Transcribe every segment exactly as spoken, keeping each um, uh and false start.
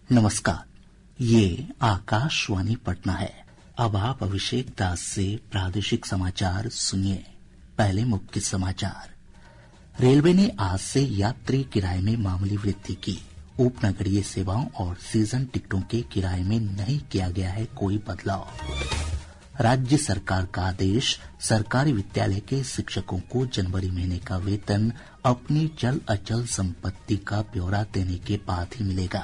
नमस्कार, ये आकाशवाणी पटना है। अब आप अभिषेक दास से प्रादेशिक समाचार सुनिए। पहले मुख्य समाचार। रेलवे ने आज से यात्री किराए में मामूली वृद्धि की। उपनगरीय सेवाओं और सीजन टिकटों के किराए में नहीं किया गया है कोई बदलाव। राज्य सरकार का आदेश, सरकारी विद्यालय के शिक्षकों को जनवरी महीने का वेतन अपनी चल अचल संपत्ति का ब्यौरा देने के बाद ही मिलेगा।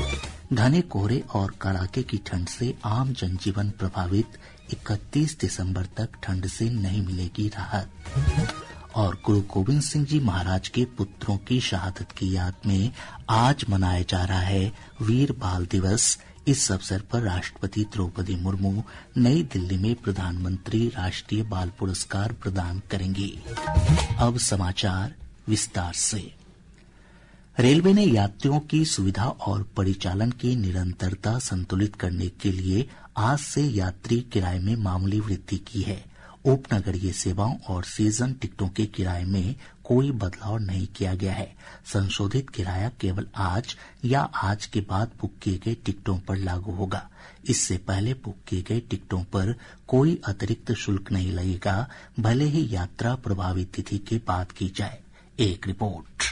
घने कोहरे और कड़ाके की ठंड से आम जनजीवन प्रभावित। इकतीस दिसंबर तक ठंड से नहीं मिलेगी राहत। और गुरु गोविंद सिंह जी महाराज के पुत्रों की शहादत की याद में आज मनाया जा रहा है वीर बाल दिवस। इस अवसर पर राष्ट्रपति द्रौपदी मुर्मू नई दिल्ली में प्रधानमंत्री राष्ट्रीय बाल पुरस्कार प्रदान करेंगी। अब समाचार विस्तार से। रेलवे ने यात्रियों की सुविधा और परिचालन की निरंतरता संतुलित करने के लिए आज से यात्री किराए में मामूली वृद्धि की है। उपनगरीय सेवाओं और सीजन टिकटों के किराए में कोई बदलाव नहीं किया गया है। संशोधित किराया केवल आज या आज के बाद बुक किए गए टिकटों पर लागू होगा। इससे पहले बुक किए गए टिकटों पर कोई अतिरिक्त शुल्क नहीं लगेगा, भले ही यात्रा प्रभावित तिथि के बाद की जाए। एक रिपोर्ट।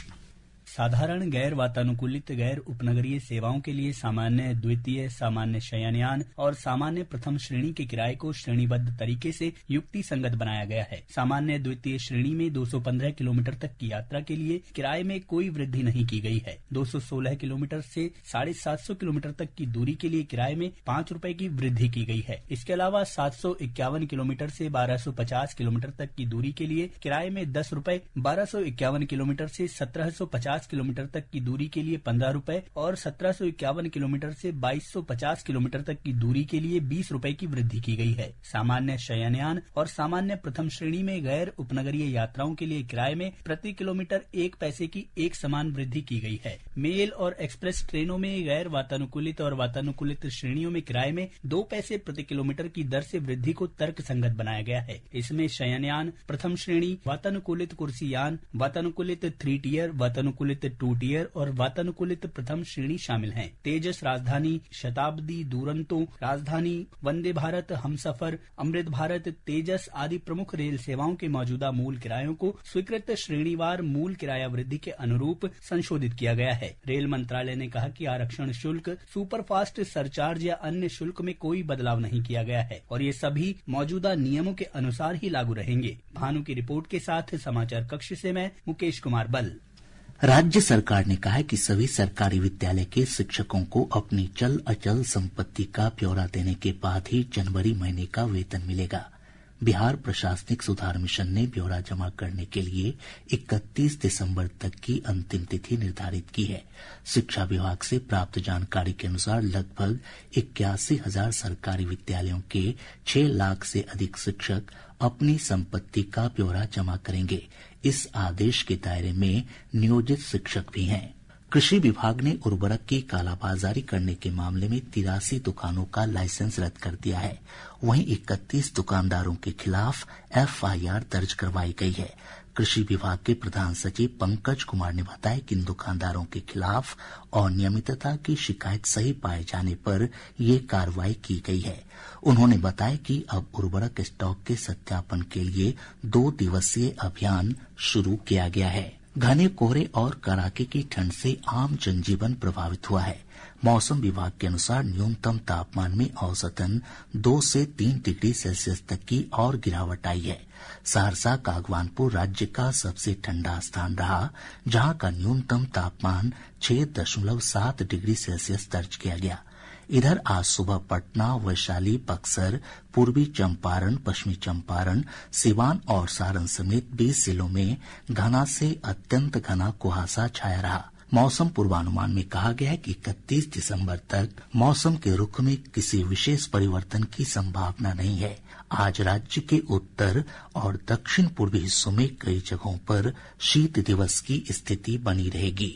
साधारण गैर वातानुकूलित गैर उपनगरीय सेवाओं के लिए सामान्य द्वितीय सामान्य शयनयान और सामान्य प्रथम श्रेणी के किराए को श्रेणीबद्ध तरीके से युक्ति संगत बनाया गया है। सामान्य द्वितीय श्रेणी में दो सौ पंद्रह किलोमीटर तक की यात्रा के लिए किराए में कोई वृद्धि नहीं की गई है। दो सौ सोलह किलोमीटर से साढ़े सात सौ किलोमीटर तक की दूरी के लिए किराए में पाँच रूपये की वृद्धि की गई है। इसके अलावा सात सौ इक्यावन किलोमीटर से बारह सौ पचास किलोमीटर तक की दूरी के लिए किराए में दस रूपये, बारह सौ इक्यावन किलोमीटर से सत्रह सौ पचास किलोमीटर तक की दूरी के लिए पंद्रह रूपये और सत्रह सौ इक्यावन किलोमीटर से बाईस सौ पचास किलोमीटर तक की दूरी के लिए बीस रूपये की वृद्धि की गई है। सामान्य शयनयान और सामान्य प्रथम श्रेणी में गैर उपनगरीय यात्राओं के लिए किराए में प्रति किलोमीटर एक पैसे की एक समान वृद्धि की गई है। मेल और एक्सप्रेस ट्रेनों में गैर वातानुकूलित और वातानुकूलित श्रेणियों में किराए में दो पैसे प्रति किलोमीटर की दर से वृद्धि को तर्क संगत बनाया गया है। इसमें शयनयान प्रथम श्रेणी, वातानुकूलित कुर्सीयान, वातानुकूलित थ्री टियर, वातानुकूलित टू टियर और वातानुकूलित प्रथम श्रेणी शामिल हैं। तेजस, राजधानी, शताब्दी, दूरंतो, राजधानी, वंदे भारत, हमसफर, अमृत भारत, तेजस आदि प्रमुख रेल सेवाओं के मौजूदा मूल किरायों को स्वीकृत श्रेणीवार मूल किराया वृद्धि के अनुरूप संशोधित किया गया है। रेल मंत्रालय ने कहा कि आरक्षण शुल्क, सुपरफास्ट सरचार्ज या अन्य शुल्क में कोई बदलाव नहीं किया गया है और ये सभी मौजूदा नियमों के अनुसार ही लागू रहेंगे। भानु की रिपोर्ट के साथ समाचार कक्ष से मैं मुकेश कुमार बल। राज्य सरकार ने कहा है कि सभी सरकारी विद्यालय के शिक्षकों को अपनी चल अचल संपत्ति का ब्यौरा देने के बाद ही जनवरी महीने का वेतन मिलेगा। बिहार प्रशासनिक सुधार मिशन ने ब्यौरा जमा करने के लिए इकतीस दिसंबर तक की अंतिम तिथि निर्धारित की है। शिक्षा विभाग से प्राप्त जानकारी के अनुसार लगभग इक्यासी हजार सरकारी विद्यालयों के छह लाख से अधिक शिक्षक अपनी संपत्ति का ब्यौरा जमा करेंगे। इस आदेश के दायरे में नियोजित शिक्षक भी हैं। कृषि विभाग ने उर्वरक की कालाबाजारी करने के मामले में तिरासी दुकानों का लाइसेंस रद्द कर दिया है। वहीं इकतीस दुकानदारों के खिलाफ एफ आई आर दर्ज करवाई गई है। कृषि विभाग के प्रधान सचिव पंकज कुमार ने बताया कि इन दुकानदारों के खिलाफ अनियमितता की शिकायत सही पाए जाने पर ये कार्रवाई की गई है। उन्होंने बताया कि अब उर्वरक स्टॉक के सत्यापन के लिए दो दिवसीय अभियान शुरू किया गया है। घने कोहरे और कड़ाके की ठंड से आम जनजीवन प्रभावित हुआ है। मौसम विभाग के अनुसार न्यूनतम तापमान में औसतन दो से तीन डिग्री सेल्सियस तक की और गिरावट आई है। सहरसा कागवानपुर राज्य का सबसे ठंडा स्थान रहा, जहां का न्यूनतम तापमान छह दशमलव सात डिग्री सेल्सियस दर्ज किया गया। इधर आज सुबह पटना, वैशाली, बक्सर, पूर्वी चंपारण, पश्चिमी चंपारण, सिवान और सारण समेत बीस जिलों में घना से अत्यंत घना कुहासा छाया रहा। मौसम पूर्वानुमान में कहा गया है कि इकतीस दिसंबर तक मौसम के रुख में किसी विशेष परिवर्तन की संभावना नहीं है। आज राज्य के उत्तर और दक्षिण पूर्वी हिस्सों में कई जगहों पर शीत दिवस की स्थिति बनी रहेगी।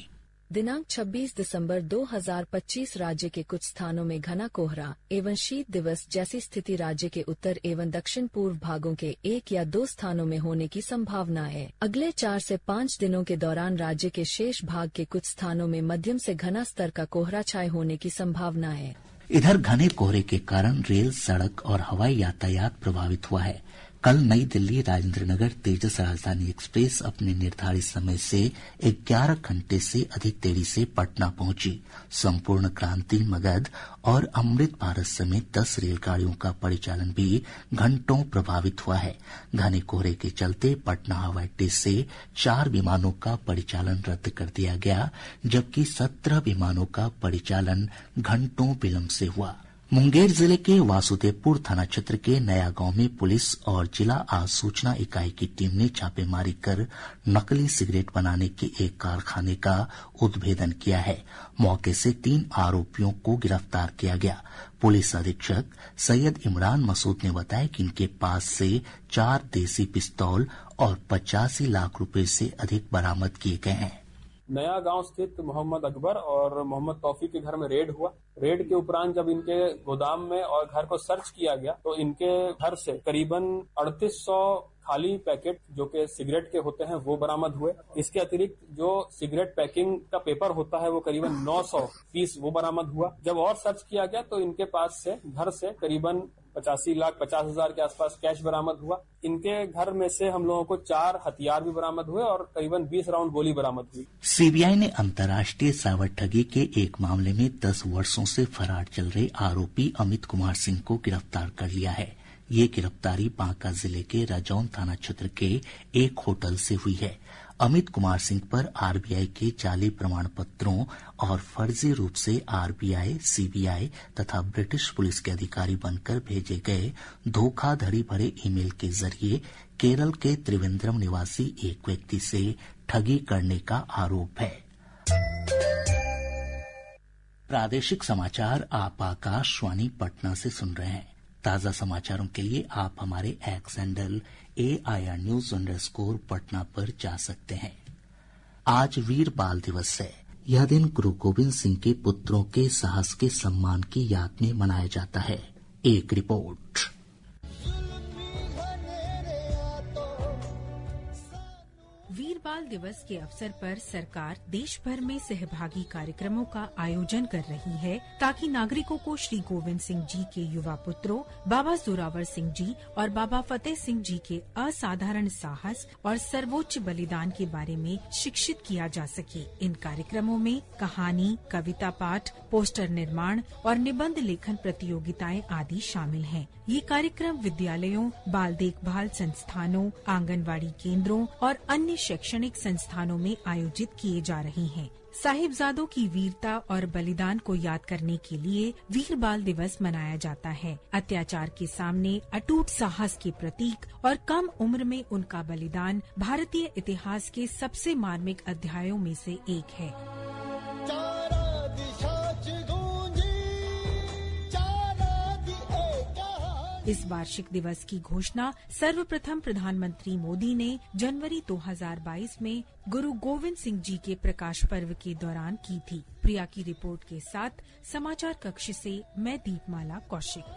दिनांक छब्बीस दिसंबर दो हज़ार पच्चीस राज्य के कुछ स्थानों में घना कोहरा एवं शीत दिवस जैसी स्थिति राज्य के उत्तर एवं दक्षिण पूर्व भागों के एक या दो स्थानों में होने की संभावना है। अगले चार से पाँच दिनों के दौरान राज्य के शेष भाग के कुछ स्थानों में मध्यम से घना स्तर का कोहरा छाये होने की संभावना है। इधर घने कोहरे के कारण रेल, सड़क और हवाई यातायात प्रभावित हुआ है। कल नई दिल्ली राजेंद्रनगर तेजस राजधानी एक्सप्रेस अपने निर्धारित समय से ग्यारह घंटे से अधिक देरी से पटना पहुंची। संपूर्ण क्रांति, मगध और अमृत भारत समेत दस रेलगाड़ियों का परिचालन भी घंटों प्रभावित हुआ है। घने कोहरे के चलते पटना हवाई अड्डे से चार विमानों का परिचालन रद्द कर दिया गया, जबकि सत्रह विमानों का परिचालन घंटों विलंब से हुआ। मुंगेर जिले के वासुदेवपुर थाना क्षेत्र के नया गांव में पुलिस और जिला आसूचना इकाई की टीम ने छापेमारी कर नकली सिगरेट बनाने के एक कारखाने का उद्भेदन किया है। मौके से तीन आरोपियों को गिरफ्तार किया गया। पुलिस अधीक्षक सैयद इमरान मसूद ने बताया कि इनके पास से चार देसी पिस्तौल और पचासी लाख रुपए से अधिक बरामद किए गए हैं। नया गांव स्थित मोहम्मद अकबर और मोहम्मद तौफीक के घर में रेड हुआ। रेड के उपरांत जब इनके गोदाम में और घर को सर्च किया गया तो इनके घर से करीबन अड़तीस सौ खाली पैकेट जो कि सिगरेट के होते हैं वो बरामद हुए। इसके अतिरिक्त जो सिगरेट पैकिंग का पेपर होता है वो करीबन नौ सौ पीस वो बरामद हुआ। जब और सर्च किया गया तो इनके पास से घर से करीबन पचासी लाख पचास हजार के आसपास कैश बरामद हुआ। इनके घर में से हम लोगों को चार हथियार भी बरामद हुए और करीबन बीस राउंड गोली बरामद हुई। सीबीआई ने अंतर्राष्ट्रीय साइबर ठगी के एक मामले में दस वर्षों से फरार चल रहे आरोपी अमित कुमार सिंह को गिरफ्तार कर लिया है। ये गिरफ्तारी बांका जिले के रजौन थाना क्षेत्र के एक होटल से हुई है। अमित कुमार सिंह पर आरबीआई के जाली प्रमाण पत्रों और फर्जी रूप से आरबीआई, सीबीआई तथा ब्रिटिश पुलिस के अधिकारी बनकर भेजे गए धोखाधड़ी भरे ईमेल के जरिए केरल के त्रिवेंद्रम निवासी एक व्यक्ति से ठगी करने का आरोप है। प्रादेशिक समाचार आप आकाशवाणी पटना से सुन रहे हैं। ताजा समाचारों के लिए आप हमारे X handle A I R news underscore Patna पर जा सकते हैं। आज वीर बाल दिवस है। यह दिन गुरु गोविंद सिंह के पुत्रों के साहस के सम्मान की याद में मनाया जाता है। एक रिपोर्ट। वीर बाल दिवस के अवसर पर सरकार देश भर में सहभागी कार्यक्रमों का आयोजन कर रही है ताकि नागरिकों को श्री गोविंद सिंह जी के युवा पुत्रों बाबा जोरावर सिंह जी और बाबा फतेह सिंह जी के असाधारण साहस और सर्वोच्च बलिदान के बारे में शिक्षित किया जा सके। इन कार्यक्रमों में कहानी, कविता पाठ, पोस्टर निर्माण और निबंध लेखन प्रतियोगिताएं आदि शामिल हैं। ये कार्यक्रम विद्यालयों, बाल देखभाल संस्थानों, आंगनवाड़ी केंद्रों और अन्य शैक्षणिक संस्थानों में आयोजित किए जा रहे हैं। साहिबजादों की वीरता और बलिदान को याद करने के लिए वीर बाल दिवस मनाया जाता है। अत्याचार के सामने अटूट साहस के प्रतीक और कम उम्र में उनका बलिदान भारतीय इतिहास के सबसे मार्मिक अध्यायों में से एक है। इस वार्षिक दिवस की घोषणा सर्वप्रथम प्रधानमंत्री मोदी ने जनवरी दो हज़ार बाईस में गुरु गोविंद सिंह जी के प्रकाश पर्व के दौरान की थी। प्रिया की रिपोर्ट के साथ समाचार कक्ष से मैं दीपमाला कौशिक।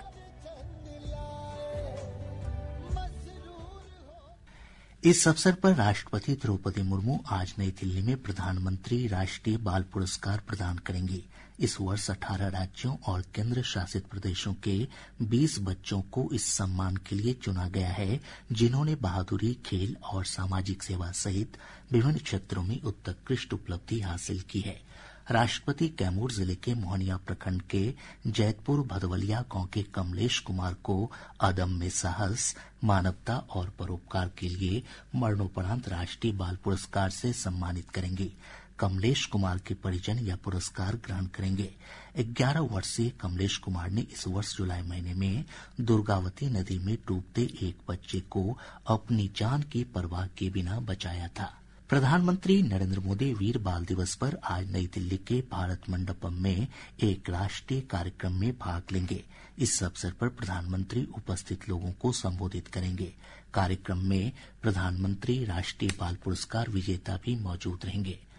इस अवसर पर राष्ट्रपति द्रौपदी मुर्मू आज नई दिल्ली में प्रधानमंत्री राष्ट्रीय बाल पुरस्कार प्रदान करेंगी। इस वर्ष अठारह राज्यों और केंद्र शासित प्रदेशों के बीस बच्चों को इस सम्मान के लिए चुना गया है, जिन्होंने बहादुरी, खेल और सामाजिक सेवा सहित विभिन्न क्षेत्रों में उत्कृष्ट उपलब्धि हासिल की है। राष्ट्रपति कैमूर जिले के मोहनिया प्रखंड के जैतपुर भदवलिया गांव के कमलेश कुमार को अदम्य साहस, मानवता और परोपकार के लिए मरणोपरांत राष्ट्रीय बाल पुरस्कार से सम्मानित करेंगे। कमलेश कुमार के परिजन यह पुरस्कार ग्रहण करेंगे। ग्यारह वर्षीय कमलेश कुमार ने इस वर्ष जुलाई महीने में दुर्गावती नदी में डूबते एक बच्चे को अपनी जान की परवाह किए बिना बचाया था। प्रधानमंत्री नरेंद्र मोदी वीर बाल दिवस पर आज नई दिल्ली के भारत मंडपम में एक राष्ट्रीय कार्यक्रम में भाग लेंगे। इस अवसर पर प्रधानमंत्री उपस्थित लोगों को संबोधित करेंगे। कार्यक्रम में प्रधानमंत्री राष्ट्रीय बाल पुरस्कार विजेता भी मौजूद रहेंगे।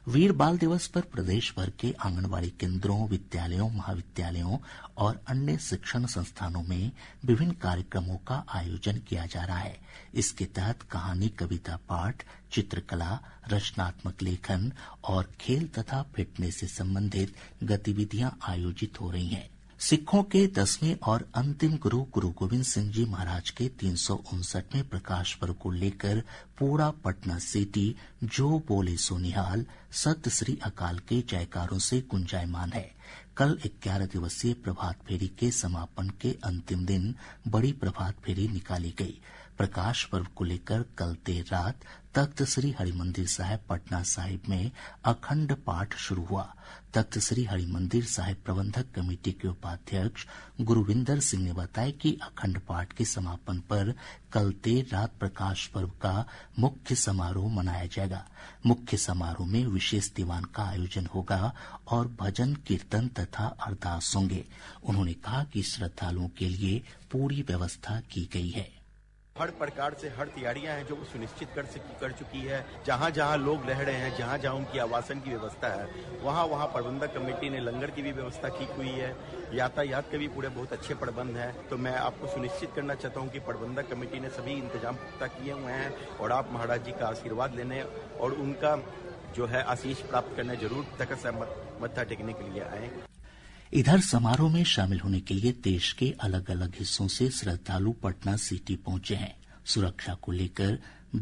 वीर बाल दिवस पर प्रदेश भर के आंगनबाड़ी केंद्रों, विद्यालयों, महाविद्यालयों और अन्य शिक्षण संस्थानों में विभिन्न कार्यक्रमों का आयोजन किया जा रहा है। इसके तहत कहानी, कविता पाठ, चित्रकला, रचनात्मक लेखन और खेल तथा फिटनेस से संबंधित गतिविधियां आयोजित हो रही हैं। सिखों के दसवें और अंतिम गुरु गुरु गोविंद सिंह जी महाराज के तीन सौ उनसठवें प्रकाश पर्व को लेकर पूरा पटना सिटी जो बोले सो निहाल, सत श्री अकाल के जयकारों से गुंजायमान है। कल ग्यारह दिवसीय प्रभात फेरी के समापन के अंतिम दिन बड़ी प्रभात फेरी निकाली गई। प्रकाश पर्व को लेकर कल देर रात तख्त श्री हरिमंदिर साहिब पटना साहिब में अखंड पाठ शुरू हुआ। तख्त श्री हरिमंदिर साहिब प्रबंधक कमेटी के उपाध्यक्ष गुरुविंदर सिंह ने बताया कि अखंड पाठ के समापन पर कल देर रात प्रकाश पर्व का मुख्य समारोह मनाया जाएगा। मुख्य समारोह में विशेष दीवान का आयोजन होगा और भजन, कीर्तन तथा अरदास होंगे। उन्होंने कहा कि श्रद्धालुओं के लिए पूरी व्यवस्था की गई है। हर प्रकार से हर तैयारियां हैं जो वो सुनिश्चित कर सकी कर चुकी है। जहां जहां लोग रह रहे हैं, जहां जहां उनकी आवासन की व्यवस्था है, वहां वहां प्रबंधक कमेटी ने लंगर की भी व्यवस्था की हुई है। यातायात के भी पूरे बहुत अच्छे प्रबंध हैं। तो मैं आपको सुनिश्चित करना चाहता हूं कि प्रबंधक कमेटी ने सभी इंतजाम पुख्ता किए हुए हैं और आप महाराज जी का आशीर्वाद लेने और उनका जो है आशीष प्राप्त करने जरूर तक से मत्था टेकने के लिए आए। इधर समारोह में शामिल होने के लिए देश के अलग अलग हिस्सों से श्रद्धालु पटना सिटी पहुंचे हैं। सुरक्षा को लेकर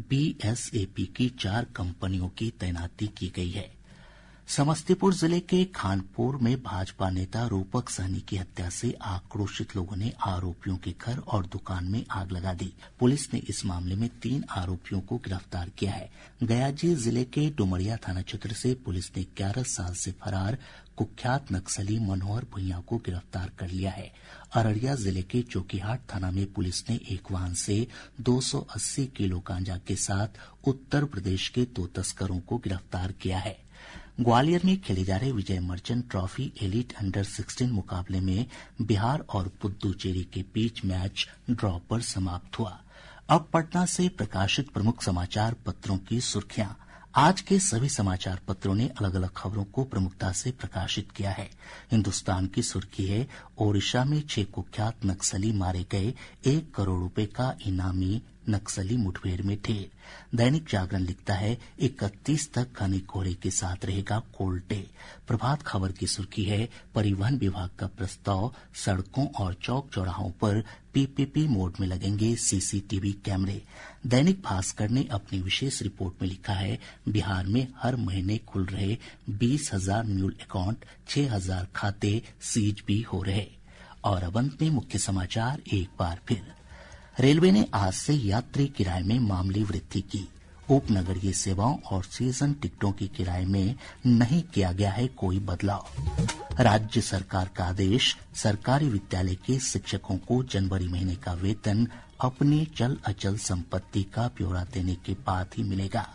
बीएसएपी की चार कंपनियों की तैनाती की गई है। समस्तीपुर जिले के खानपुर में भाजपा नेता रूपक सहनी की हत्या से आक्रोशित लोगों ने आरोपियों के घर और दुकान में आग लगा दी। पुलिस ने इस मामले में तीन आरोपियों को गिरफ्तार किया है। गयाजी जिले के डुमरिया थाना क्षेत्र से पुलिस ने ग्यारह साल से फरार कुख्यात नक्सली मनोहर भुइयां को गिरफ्तार कर लिया है। अररिया जिले के चौकीहाट थाना में पुलिस ने एक वाहन से दो सौ अस्सी किलो गांजा के साथ उत्तर प्रदेश के दो तस्करों को गिरफ्तार किया है। ग्वालियर में खेले जा रहे Vijay Merchant trophy elite under सोलह मुकाबले में बिहार और पुद्दुचेरी के बीच मैच ड्रॉ पर समाप्त हुआ। अब पटना से प्रकाशित प्रमुख समाचार पत्रों की सुर्खियां। आज के सभी समाचार पत्रों ने अलग अलग खबरों को प्रमुखता से प्रकाशित किया है। हिन्दुस्तान की सुर्खी है, ओडिशा में छह कुख्यात नक्सली मारे गए, एक करोड़ रुपए का इनामी नक्सली मुठभेड़ में ढेर। दैनिक जागरण लिखता है, इकतीस तक घने कोहरे के साथ रहेगा कोल्ड डे। प्रभात खबर की सुर्खी है, परिवहन विभाग का प्रस्ताव, सड़कों और चौक चौराहों पर पीपीपी मोड में लगेंगे सीसीटीवी कैमरे। दैनिक भास्कर ने अपनी विशेष रिपोर्ट में लिखा है, बिहार में हर महीने खुल रहे बीस हजार म्यूल अकाउंट, छह हजार खाते सीज भी हो रहे। और अब अंत में मुख्य समाचार एक बार फिर। रेलवे ने आज से यात्री किराए में मामूली वृद्धि की। उपनगरीय सेवाओं और सीजन टिकटों की किराए में नहीं किया गया है कोई बदलाव। राज्य सरकार का आदेश, सरकारी विद्यालय के शिक्षकों को जनवरी महीने का वेतन अपनी चल अचल संपत्ति का ब्यौरा देने के बाद ही मिलेगा।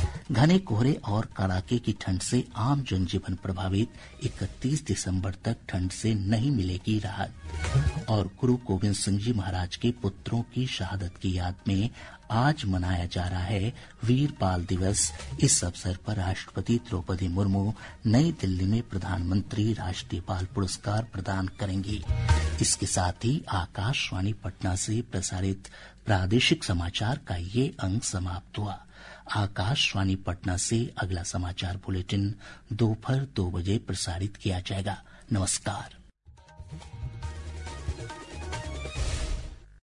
घने कोहरे और कड़ाके की ठंड से आम जनजीवन प्रभावित, इकतीस दिसंबर तक ठंड से नहीं मिलेगी राहत। और गुरु गोविंद सिंह जी महाराज के पुत्रों की शहादत की याद में आज मनाया जा रहा है वीर बाल दिवस। इस अवसर पर राष्ट्रपति द्रौपदी मुर्मू नई दिल्ली में प्रधानमंत्री राष्ट्रीय बाल पुरस्कार प्रदान करेंगी। इसके साथ ही आकाशवाणी पटना से प्रसारित प्रादेशिक समाचार का ये अंक समाप्त हुआ। आकाशवाणी पटना से अगला समाचार बुलेटिन दोपहर दो बजे प्रसारित किया जाएगा। नमस्कार।